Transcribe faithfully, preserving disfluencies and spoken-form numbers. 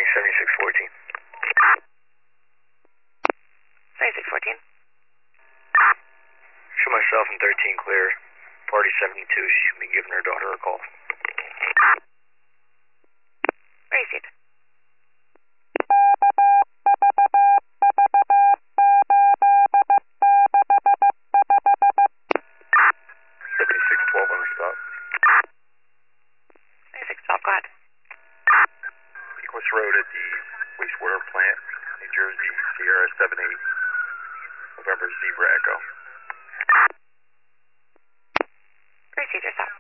seventy-six fourteen. seventy-six fourteen. Show myself in thirteen clear. Party seventy-two. She's been giving her daughter a call. Received. seventy-six twelve on the stop. seventy-six twelve, go ahead. Equus Road at the wastewater plant, New Jersey, Sierra seven eight, November Zebra Echo. Received your stop.